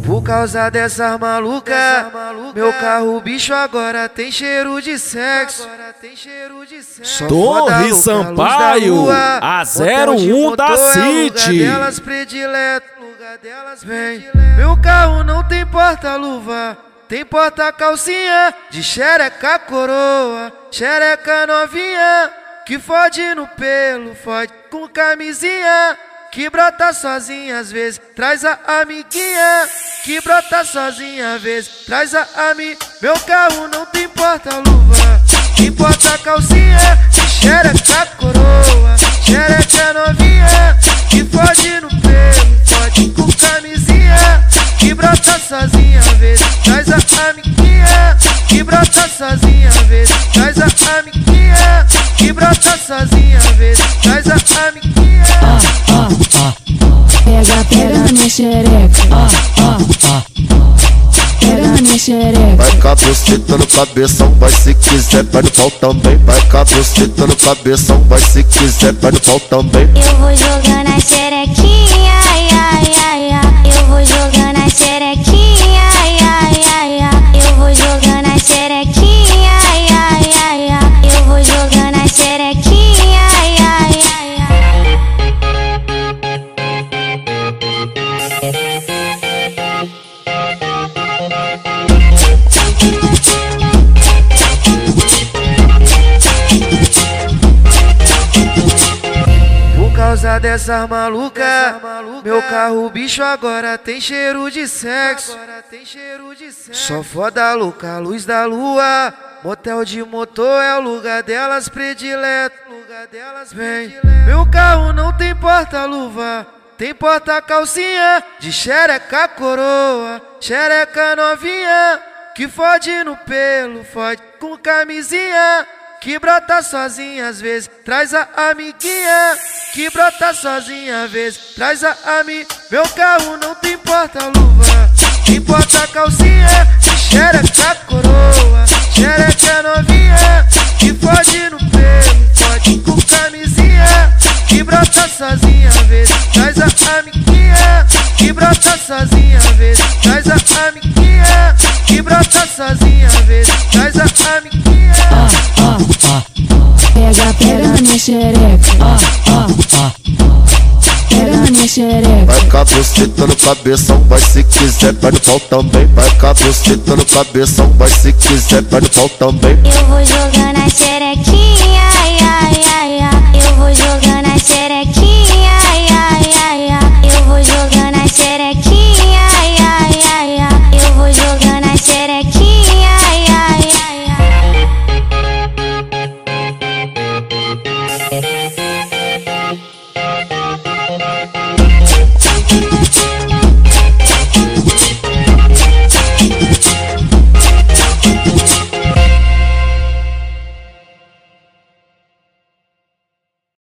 Por causa dessas malucas, meu carro bicho agora tem cheiro de sexo. Torre Sampaio, a 01 da City. Delas predileto, vem. Meu carro não tem porta-luva, tem porta-calcinha de xereca coroa, xereca novinha, que fode no pelo, fode com camisinha, que brota sozinha às vezes, traz a amiguinha, que brota sozinha às vezes, traz a ami. Meu carro não tem porta-luva, tem porta-calcinha de xereca coroa, xereca novinha, que fode no pelo, fode com camisinha, que brota sozinha às vezes, traz a amiguinha, que brota sozinha às vezes, traz a amiguinha, que brota sozinha às vezes, traz a amiguinha. Pega na minha xereca, pega na minha xereca. Vai cabuceta no cabeção, vai se quiser, vai no pau também. Vai cabuceta no cabeção, vai se quiser, vai no pau também. Eu vou jogando a xerequinha, ai, ai, ai, ai. Eu vou jogando a xerequinha, ai, ai, ai, ai. Eu vou jogando a xerequinha, ai, ai, ai, ai. Eu vou jogando a xerequinha, ai, ai, ai, ai. Por causa dessas malucas, meu carro bicho agora tem cheiro de sexo. Só foda louca, luz da lua, motel de motor é o lugar delas predileto. Vem. Meu carro não tem porta-luva, tem porta-calcinha de xereca coroa, xereca novinha, que fode no pelo, fode com camisinha, que brota sozinha às vezes, traz a amiguinha, que brota sozinha às vezes, traz a ami. Meu carro não tem porta-luva, tem porta-calcinha de xereca coroa, xereca novinha, que fode no pelo, fode com camisinha, que brota sozinha às vezes, traz a amiguinha, que brota sozinha às vezes, traz a amiguinha, que brota sozinha às vezes, traz a amiguinha. Pega na minha xereca, pega na minha xereca. Vai cabuceta no cabeção, vai se quiser, vai no pau também. Vai cabuceta no cabeção, vai se quiser, vai no pau também. Eu vou jogando a xerequinha.